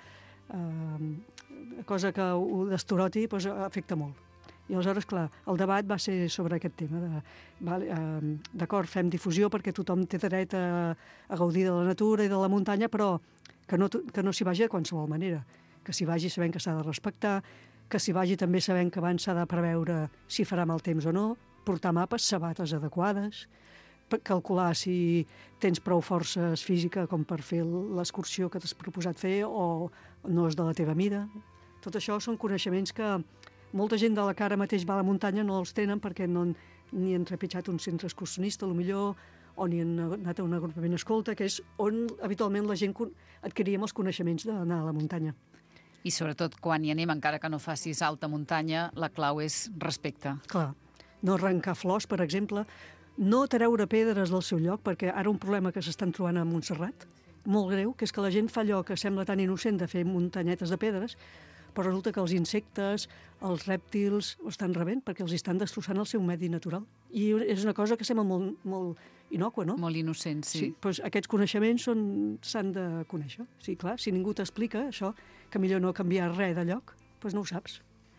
eh, cosa que ho destoroti doncs, afecta molt. I aleshores, clar, el debat va ser sobre aquest tema. De, vale, eh, d'acord, fem difusió perquè tothom té dret a, a gaudir de la natura i de la muntanya, però que no, que no s'hi vagi de qualsevol manera. Que s'hi vagi sabent que s'ha de respectar, que s'hi vagi també sabent que abans s'ha de preveure si farà mal temps o no, portar mapes, sabates adequades, calcular si tens prou forces física com per fer l'excursió que t'has proposat fer o no és de la teva mida. Tot això són coneixements que molta gent de la que ara mateix va a la muntanya no els tenen perquè no ni han trepitjat un centre excursionista, potser, o ni han anat a un agrupament escolta, que és on habitualment la gent adquiríem els coneixements d'anar a la muntanya. I sobretot quan hi anem, encara que no facis alta muntanya, la clau és respecte. Clar, no arrencar flors, per exemple, no treure pedres del seu lloc, perquè ara un problema que s'estan trobant a Montserrat, molt greu, que és que la gent fa allò que sembla tan innocent de fer muntanyetes de pedres, però resulta que els insectes, els rèptils, ho estan rebent perquè els estan destrossant el seu medi natural. I és una cosa que sembla molt, molt innocua, no? Molt innocent, sí. Sí, doncs aquests coneixements s'han de conèixer. Sí, clar, si ningú t'explica això, que millor no canviar res de lloc, doncs no ho saps.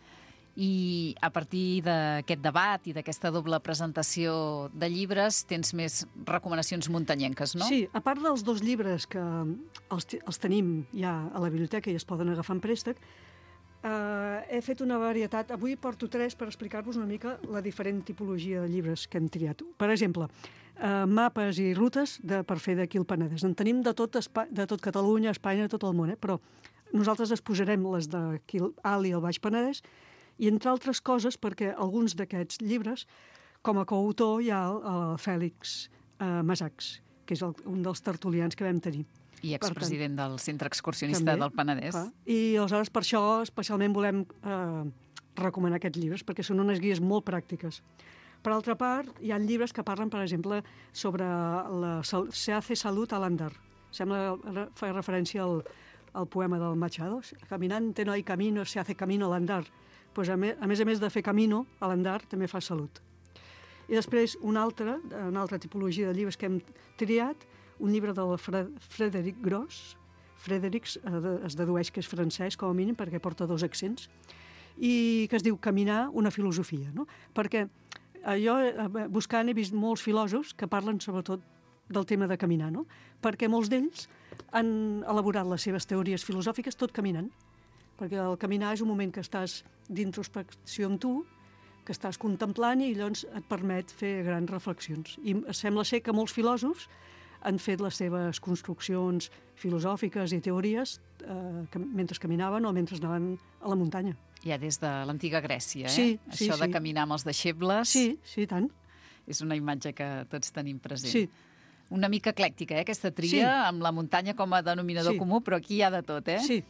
I a partir d'aquest debat i d'aquesta doble presentació de llibres tens més recomanacions muntanyenques, no? Sí, a part dels dos llibres que els, els tenim ja a la biblioteca i es poden agafar en préstec, eh, he fet una varietat. Avui porto tres per explicar-vos una mica la diferent tipologia de llibres que hem triat. Per exemple, eh, mapes i rutes de, per fer d'aquí el Penedès. En tenim de tot, Espa de tot Catalunya, Espanya, de tot el món, eh? Però nosaltres es posarem les d'aquí alt i el Baix Penedès, i entre altres coses perquè alguns d'aquests llibres, com a coautor hi ha el, el Fèlix eh, Masacs, que és el, un dels tertulians que vam tenir. I expresident del Centre Excursionista també, del Penedès. Clar. I aleshores per això especialment volem eh, recomanar aquests llibres, perquè són unes guies molt pràctiques. Per altra part, hi ha llibres que parlen, per exemple, sobre la se hace salud al andar. Sembla fa referència al, al poema del Machado. Caminante no hay camino, se hace camino al andar. Pues a, me, a més a més de fer camino, a l'andar també fa salut. I després una altra, una altra tipologia de llibres que hem triat, un llibre del Fre Frederic Gros. Frederic es dedueix que és francès, com a mínim, perquè porta dos accents, i que es diu Caminar, una filosofia. No? Perquè jo, buscant, he vist molts filòsofs que parlen sobretot del tema de caminar, no? Perquè molts d'ells han elaborat les seves teories filosòfiques tot caminant. Perquè el caminar és un moment que estàs d'introspecció amb tu, que estàs contemplant i llavors et permet fer grans reflexions. I sembla ser que molts filòsofs han fet les seves construccions filosòfiques i teories eh, que, mentre caminaven o mentre anaven a la muntanya. Ja des de l'antiga Grècia, eh? Sí, sí, Això de sí. caminar amb els deixebles Sí, sí, tant. és una imatge que tots tenim present. Sí. Una mica eclèctica, eh, aquesta tria, Sí. amb la muntanya com a denominador Sí. comú, però aquí hi ha de tot, eh? Sí.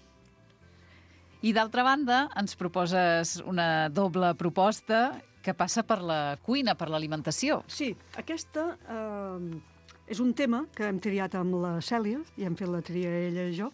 I d'altra banda, ens proposes una doble proposta que passa per la cuina, per l'alimentació. Sí, aquesta eh, és un tema que hem triat amb la Cèlia, i hem fet la tria ella i jo,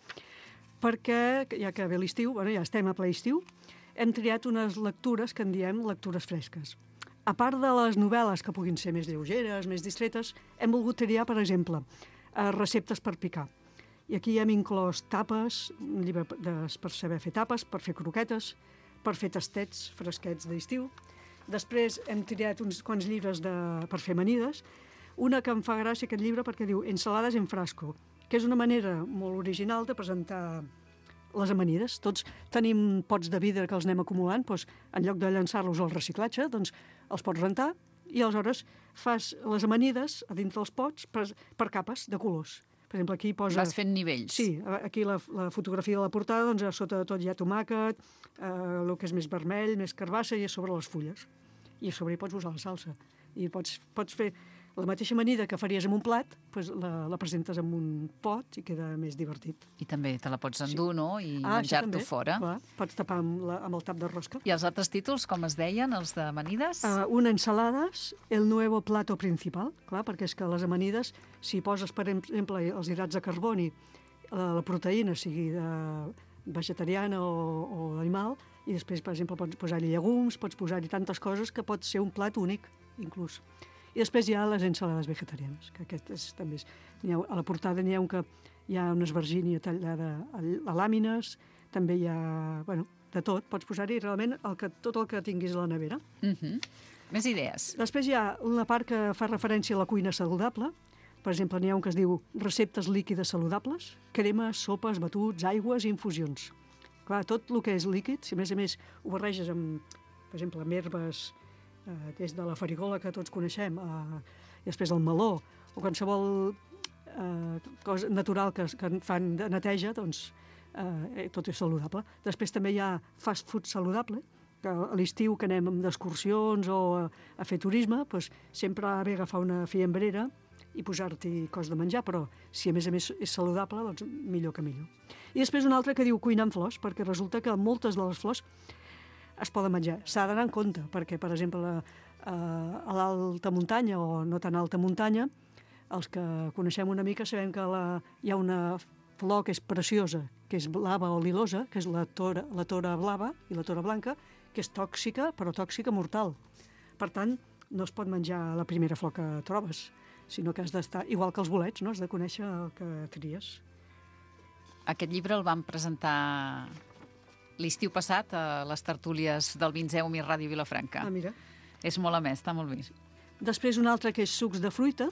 perquè, ja que ve l'estiu, bueno, ja estem a ple estiu, hem triat unes lectures que en diem lectures fresques. A part de les novel·les que puguin ser més lleugeres, més distretes, hem volgut triar, per exemple, eh, receptes per picar. I aquí hem inclòs tapes, un llibre de, per saber fer tapes, per fer croquetes, per fer tastets fresquets d'estiu. Després hem triat uns quants llibres de, per fer amanides. Una que em fa gràcia, aquest llibre, perquè diu Ensalades en frasco, que és una manera molt original de presentar les amanides. Tots tenim pots de vidre que els anem acumulant, doncs, en lloc de llançar-los al reciclatge, doncs els pots rentar i aleshores fas les amanides a dintre dels pots per, per capes de colors. Per exemple, aquí posa... Vas fent nivells. Sí, aquí la, la fotografia de la portada, doncs a sota de tot hi ha tomàquet, eh, el que és més vermell, més carbassa, i a sobre les fulles. I a sobre hi pots posar la salsa. I pots, pots fer la mateixa amanida que faries en un plat, doncs la, la presentes en un pot i queda més divertit. I també te la pots endur, sí. no? I Ah, això menjar-t'ho també, fora. clar. Pots tapar amb, la, amb el tap de rosca. I els altres títols, com es deien, els d'amanides? Uh, una ensaladas, el nuevo plato principal, clar, perquè és que les amanides, si poses, per exemple, els hidrats de carboni, la, la proteïna, sigui de vegetariana o, o d'animal, i després, per exemple, pots posar-hi llegums, pots posar-hi tantes coses que pot ser un plat únic, inclús. I després hi ha les ensalades vegetarianes, que aquest és, també és... Ha, a la portada n'hi ha un que hi ha una esvergínia tallada a, a làmines, també hi ha, bueno, de tot. Pots posar-hi realment el que, tot el que tinguis a la nevera. Uh -huh. Més idees. Després hi ha una part que fa referència a la cuina saludable. Per exemple, n'hi ha un que es diu receptes líquides saludables, cremes, sopes, batuts, aigües i infusions. Clar, tot el que és líquid, si a més a més ho barreges amb, per exemple, amb herbes eh, des de la farigola que tots coneixem, eh, i després el meló, o qualsevol eh, cosa natural que, que fan de neteja, doncs eh, tot és saludable. Després també hi ha fast food saludable, que a l'estiu que anem d'excursions o a, a fer turisme, doncs sempre va bé agafar una fiambrera i posar-t'hi cos de menjar, però si a més a més és saludable, doncs millor que millor. I després un altre que diu cuinar amb flors, perquè resulta que moltes de les flors es poden menjar. S'ha d'anar en compte, perquè, per exemple, a, a l'alta muntanya o no tan alta muntanya, els que coneixem una mica sabem que la, hi ha una flor que és preciosa, que és blava o lilosa, que és la tora, la tora blava i la tora blanca, que és tòxica, però tòxica mortal. Per tant, no es pot menjar la primera flor que trobes, sinó que has d'estar, igual que els bolets, no? Has de conèixer el que tries. Aquest llibre el vam presentar l'estiu passat a les tertúlies del Vinzeu i Ràdio Vilafranca. Ah, mira. És molt amès, està molt bé. Després un altre que és sucs de fruita,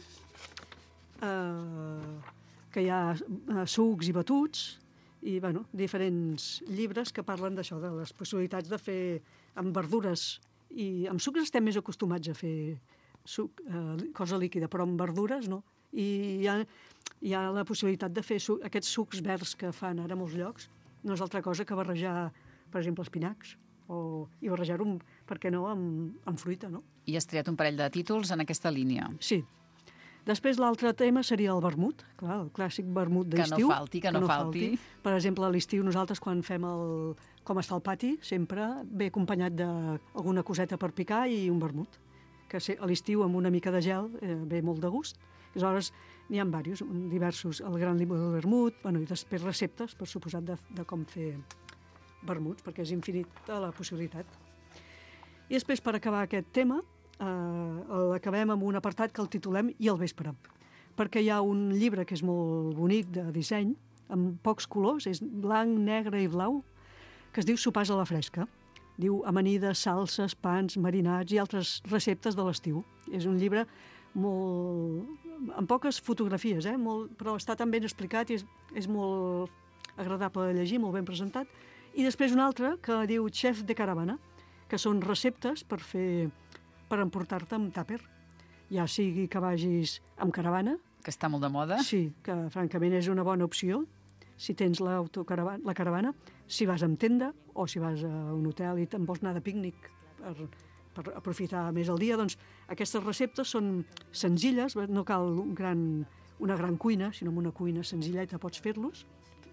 eh, que hi ha eh, sucs i batuts, i bueno, diferents llibres que parlen d'això, de les possibilitats de fer amb verdures. I amb sucs estem més acostumats a fer suc, eh, cosa líquida, però amb verdures no. I hi ha, hi ha la possibilitat de fer suc, aquests sucs verds que fan ara a molts llocs, no és altra cosa que barrejar, per exemple, espinacs, o, i barrejar-ho, per què no, amb, amb fruita, no? I has triat un parell de títols en aquesta línia. Sí. Després l'altre tema seria el vermut, clar, el clàssic vermut d'estiu. Que no falti, que, que no, no falti. falti. Per exemple, a l'estiu nosaltres quan fem el com està el pati, sempre ve acompanyat d'alguna coseta per picar i un vermut, que a l'estiu amb una mica de gel eh, ve molt de gust. Aleshores, n'hi ha diversos, diversos, el gran llibre del vermut, bueno, i després receptes, per suposat, de, de com fer vermuts, perquè és infinita la possibilitat. I després, per acabar aquest tema, eh, l'acabem amb un apartat que el titulem I el vespre, perquè hi ha un llibre que és molt bonic de disseny, amb pocs colors, és blanc, negre i blau, que es diu Sopars a la fresca. Diu amanides, salses, pans, marinats i altres receptes de l'estiu. És un llibre molt... amb poques fotografies, eh? molt... però està tan ben explicat i és, és molt agradable de llegir, molt ben presentat. I després un altre que diu Chef de caravana, que són receptes per fer per emportar-te amb tàper. Ja sigui que vagis amb caravana... Que està molt de moda. Sí, que francament és una bona opció. si tens l'autocaravana, la caravana, si vas amb tenda o si vas a un hotel i te'n vols anar de pícnic per, per aprofitar més el dia, doncs aquestes receptes són senzilles, no cal un gran, una gran cuina, sinó amb una cuina senzilla i te pots fer-los,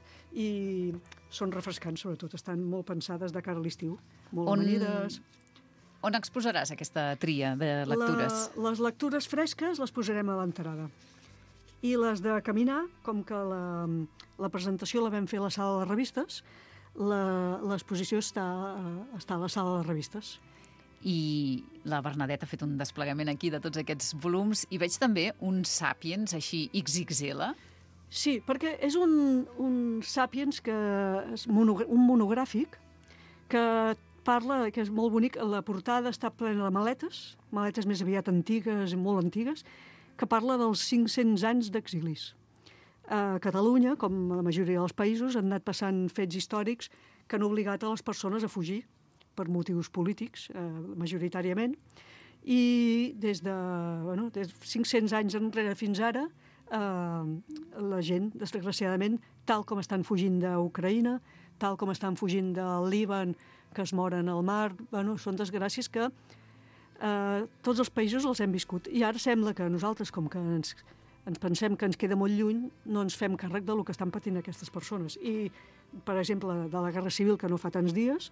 i són refrescants, sobretot, estan molt pensades de cara a l'estiu, molt On... amanides. On exposaràs aquesta tria de lectures? La, les lectures fresques les posarem a l'entrada. I les de caminar, com que la, la presentació la vam fer a la sala de revistes, l'exposició està, està a la sala de revistes. I la Bernadette ha fet un desplegament aquí de tots aquests volums i veig també un Sàpiens així ics ics ele. Sí, perquè és un, un Sàpiens que és mono, un monogràfic que parla, que és molt bonic, la portada està plena de maletes, maletes més aviat antigues i molt antigues, que parla dels cinc-cents anys d'exilis. A Catalunya, com a la majoria dels països, han anat passant fets històrics que han obligat a les persones a fugir per motius polítics, eh, majoritàriament, i des de, bueno, des de cinc-cents anys enrere fins ara, eh, la gent, desgraciadament, tal com estan fugint d'Ucraïna, tal com estan fugint del Líban, que es moren al mar, bueno, són desgràcies que eh, tots els països els hem viscut. I ara sembla que nosaltres, com que ens, ens pensem que ens queda molt lluny, no ens fem càrrec del que estan patint aquestes persones. I, per exemple, de la Guerra Civil, que no fa tants dies,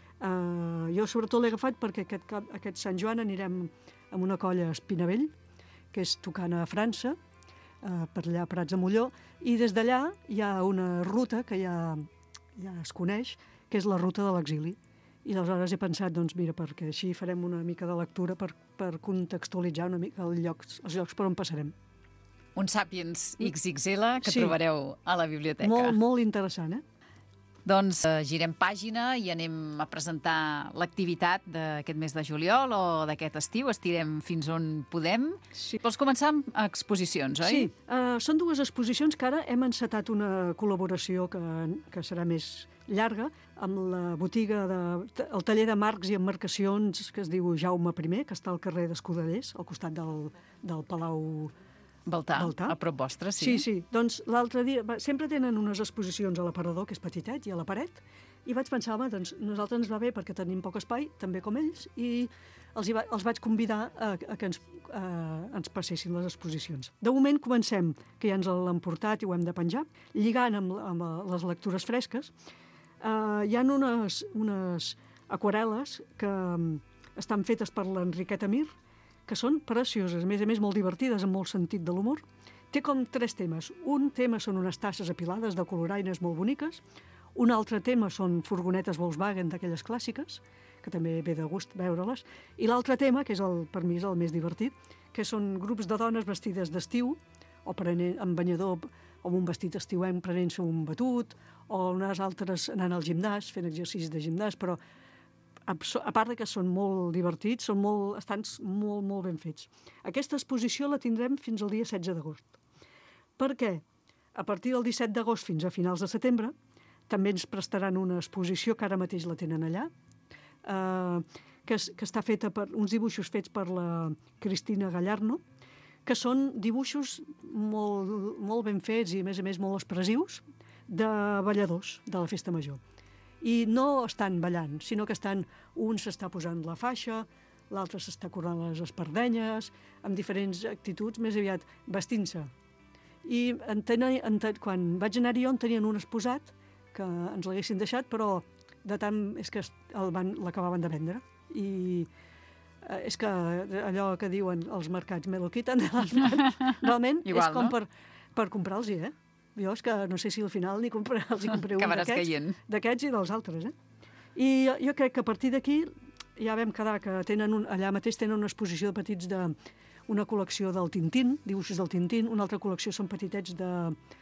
eh, jo sobretot l'he agafat perquè aquest, aquest Sant Joan anirem amb una colla a Espinavell, que és tocant a França, eh, per allà a Prats de Molló, i des d'allà hi ha una ruta que ja, ja es coneix, que és la ruta de l'exili. I aleshores he pensat, doncs mira, perquè així farem una mica de lectura per, per contextualitzar una mica els llocs, els llocs per on passarem. Un Sàpiens ics ics ele que Sí. trobareu a la biblioteca. Molt, molt interessant, eh? Doncs eh, girem pàgina i anem a presentar l'activitat d'aquest mes de juliol o d'aquest estiu. Estirem fins on podem. Sí. Vols començar amb exposicions, oi? Sí, uh, són dues exposicions que ara hem encetat una col·laboració que, que serà més llarga amb la botiga, de, el taller de marcs i emmarcacions que es diu Jaume primer, que està al carrer d'Escudellers, al costat del, del Palau Baltar, Baltar. a prop vostre, sí. Sí, sí. Doncs l'altre dia, va, sempre tenen unes exposicions a l'aparador, que és petitet, i a la paret, i vaig pensar, home, doncs nosaltres ens va bé perquè tenim poc espai, també com ells, i els, hi va, els vaig convidar a, a que ens, a, ens passessin les exposicions. De moment comencem, que ja ens l'han portat i ho hem de penjar, lligant amb, amb les lectures fresques. Uh, hi ha unes, unes aquarel·les que um, estan fetes per l'Enriqueta Mir, que són precioses, a més a més molt divertides, amb molt sentit de l'humor. Té com tres temes. Un tema són unes tasses apilades de coloraines molt boniques, un altre tema són furgonetes Volkswagen d'aquelles clàssiques, que també ve de gust veure-les, i l'altre tema, que és el, per mi és el més divertit, que són grups de dones vestides d'estiu, o prenent, amb banyador o amb un vestit estiuenc prenent-se un batut, o unes altres anant al gimnàs, fent exercicis de gimnàs, però a part de que són molt divertits, són molt, estan molt, molt ben fets. Aquesta exposició la tindrem fins al dia setze d'agost. Per què? A partir del disset d'agost fins a finals de setembre també ens prestaran una exposició que ara mateix la tenen allà, eh, que, es, que està feta per uns dibuixos fets per la Cristina Gallarno, que són dibuixos molt, molt ben fets i, a més a més, molt expressius de balladors de la Festa Major. I no estan ballant, sinó que estan, un s'està posant la faixa, l'altre s'està curant les espardenyes, amb diferents actituds, més aviat vestint-se. I en tenen, en ten, quan vaig anar-hi jo en tenien un exposat, que ens l'haguessin deixat, però de tant és que l'acabaven de vendre. I eh, és que allò que diuen els mercats me lo quiten de les mans, realment Igual, és com no? per, per comprar-los-hi, eh? Jo és que no sé si al final n'hi compre, els hi compré un d'aquests, d'aquests i dels altres. Eh? I jo, jo crec que a partir d'aquí ja vam quedar que tenen un, allà mateix tenen una exposició de petits de una col·lecció del Tintín, dibuixos del Tintín, una altra col·lecció són petitets de,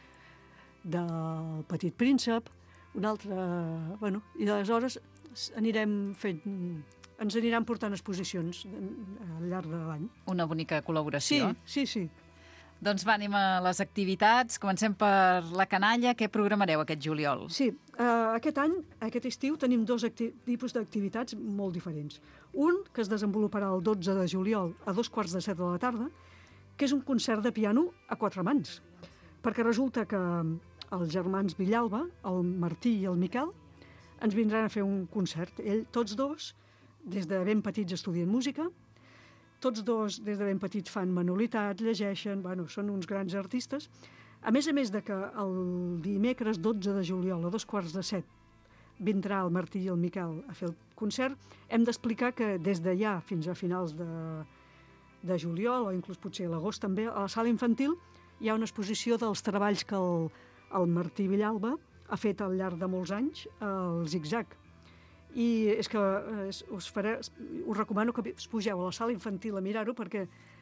del Petit Príncep, una altra... Bueno, i aleshores anirem fent... ens aniran portant exposicions al llarg de l'any. Una bonica col·laboració. Sí, sí, sí. Doncs va, anem a les activitats. Comencem per la canalla. Què programareu aquest juliol? Sí, uh, aquest any, aquest estiu, tenim dos tipus d'activitats molt diferents. Un, que es desenvoluparà el dotze de juliol a dos quarts de set de la tarda, que és un concert de piano a quatre mans. Perquè resulta que els germans Villalba, el Martí i el Miquel, ens vindran a fer un concert. Ell, tots dos, des de ben petits estudien música, tots dos des de ben petits fan manualitats, llegeixen, bueno, són uns grans artistes. A més a més de que el dimecres dotze de juliol a dos quarts de set vindrà el Martí i el Miquel a fer el concert, hem d'explicar que des de ja fins a finals de, de juliol, o inclús potser a l'agost també, a la sala infantil hi ha una exposició dels treballs que el, el Martí Villalba ha fet al llarg de molts anys al Zig-Zag. I és que es, us, faré, us recomano que us pugeu a la sala infantil a mirar-ho, perquè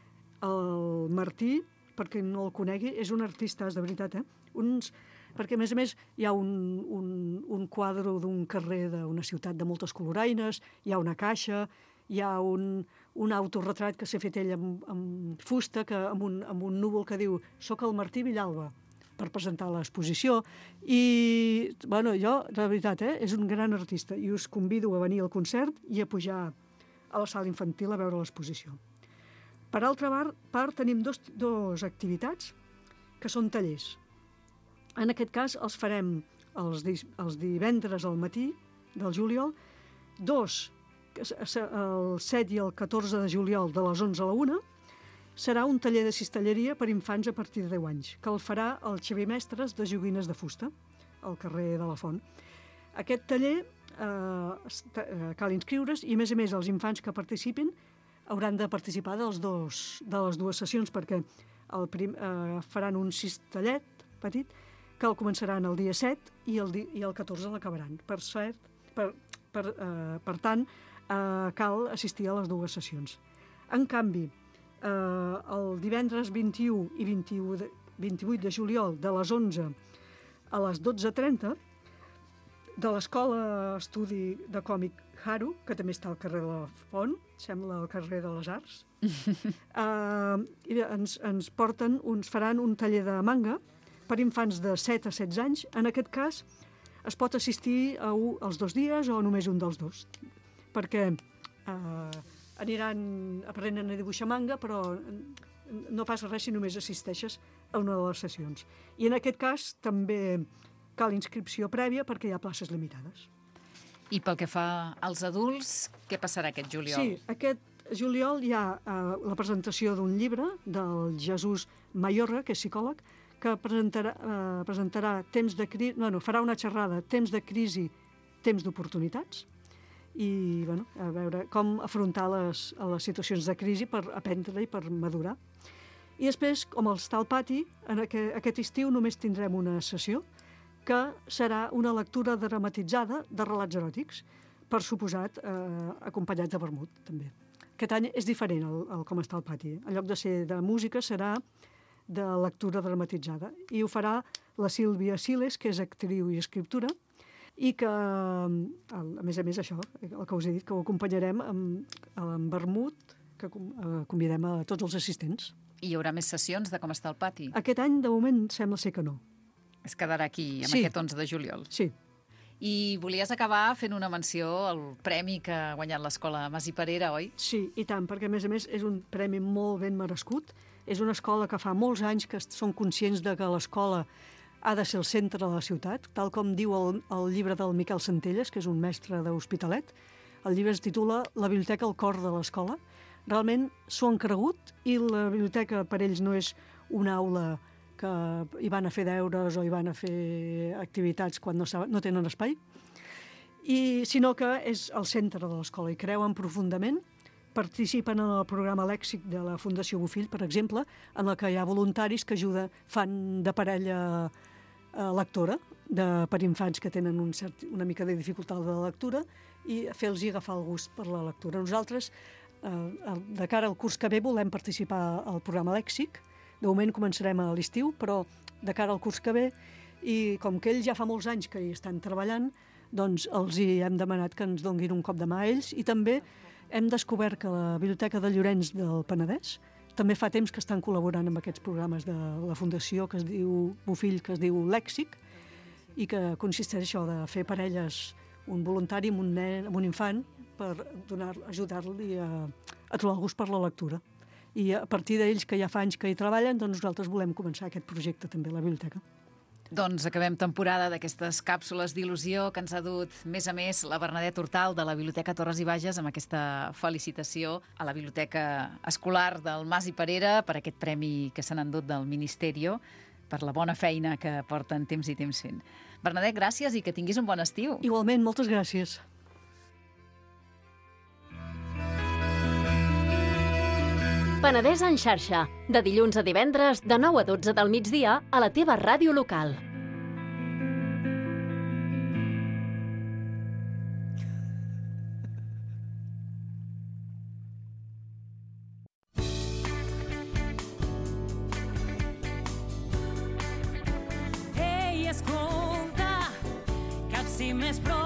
el Martí, perquè no el conegui, és un artista, és de veritat, eh? Uns, perquè, a més a més, hi ha un, un, un quadre d'un carrer d'una ciutat de moltes coloraines, hi ha una caixa, hi ha un, un autorretrat que s'ha fet ell amb, amb fusta, que, amb, un, amb un núvol que diu «Soc el Martí Villalba», per presentar l'exposició. I, bueno, jo, de veritat, eh, és un gran artista i us convido a venir al concert i a pujar a la sala infantil a veure l'exposició. Per altra part, tenim dos, dos activitats que són tallers. En aquest cas els farem els, els divendres al matí del juliol, dos, el set i el catorze de juliol de les onze a la una, serà un taller de cistelleria per infants a partir de deu anys, que el farà el Xavier Mestres de Joguines de Fusta, al carrer de la Font. Aquest taller eh, cal inscriure's i, a més a més, els infants que participin hauran de participar dels dos, de les dues sessions, perquè el prim, eh, faran un cistellet petit que el començaran el dia set i el, di, i el catorze l'acabaran. Per cert, per, per, eh, per tant, eh, cal assistir a les dues sessions. En canvi, eh, el divendres vint-i-u i vint-i-u de, vint-i-vuit de juliol de les onze a les dotze trenta de l'Escola Estudi de Còmic Haru, que també està al carrer de la Font, sembla el carrer de les Arts, eh, i ens, ens porten, ens faran un taller de manga per infants de set a setze anys. En aquest cas es pot assistir a un, als dos dies o només un dels dos, perquè eh, aniran aprenent a dibuixar manga, però no passa res si només assisteixes a una de les sessions. I en aquest cas també cal inscripció prèvia perquè hi ha places limitades. I pel que fa als adults, què passarà aquest juliol? Sí, aquest juliol hi ha uh, la presentació d'un llibre del Jesús Mayorga, que és psicòleg, que presentarà, uh, presentarà temps de crisi, bueno, farà una xerrada, temps de crisi, temps d'oportunitats, i bueno, a veure com afrontar les, les situacions de crisi per aprendre i per madurar. I després, com està al pati, en aquest, aquest estiu només tindrem una sessió que serà una lectura dramatitzada de relats eròtics, per suposat, eh, acompanyats de vermut, també. Aquest any és diferent el, el com està al pati. En lloc de ser de música, serà de lectura dramatitzada. I ho farà la Sílvia Siles, que és actriu i escriptura, i que, a més a més, això, el que us he dit, que ho acompanyarem amb, amb vermut, que convidem a tots els assistents. I hi haurà més sessions de com està el pati? Aquest any, de moment, sembla ser que no. Es quedarà aquí, amb sí. aquest onze de juliol. Sí. I volies acabar fent una menció al premi que ha guanyat l'escola Mas i Parera, oi? Sí, i tant, perquè a més a més és un premi molt ben merescut. És una escola que fa molts anys que són conscients de que l'escola ha de ser el centre de la ciutat, tal com diu el, el llibre del Miquel Centelles, que és un mestre d'Hospitalet. El llibre es titula La biblioteca al cor de l'escola. Realment s'ho han cregut i la biblioteca per ells no és una aula que hi van a fer deures o hi van a fer activitats quan no, no tenen espai, i, sinó que és el centre de l'escola i creuen profundament. Participen en el programa lèxic de la Fundació Bofill, per exemple, en el que hi ha voluntaris que ajuden, fan de parella eh, lectora de, per infants que tenen un cert, una mica de dificultat de la lectura i fer-los agafar el gust per la lectura. Nosaltres, eh, de cara al curs que ve, volem participar al programa lèxic. De moment començarem a l'estiu, però de cara al curs que ve, i com que ells ja fa molts anys que hi estan treballant, doncs els hi hem demanat que ens donguin un cop de mà a ells, i també hem descobert que la Biblioteca de Llorenç del Penedès també fa temps que estan col·laborant amb aquests programes de la Fundació que es diu Bofill, que es diu Lèxic, i que consisteix això de fer parelles, un voluntari amb un nen, amb un infant, per donar, ajudar-li a, a trobar el gust per la lectura. I a partir d'ells, que ja fa anys que hi treballen, doncs nosaltres volem començar aquest projecte també a la biblioteca. Doncs acabem temporada d'aquestes càpsules d'il·lusió que ens ha dut més a més la Bernadette Hortal de la Biblioteca Torres i Bages amb aquesta felicitació a la Biblioteca Escolar del Mas i Parera per aquest premi que s'han endut del Ministerio per la bona feina que porten temps i temps fent. Bernadette, gràcies i que tinguis un bon estiu. Igualment, moltes gràcies. Penedès en xarxa, de dilluns a divendres de nou a dotze del migdia a la teva ràdio local. Ei, escolta, capsi més prop.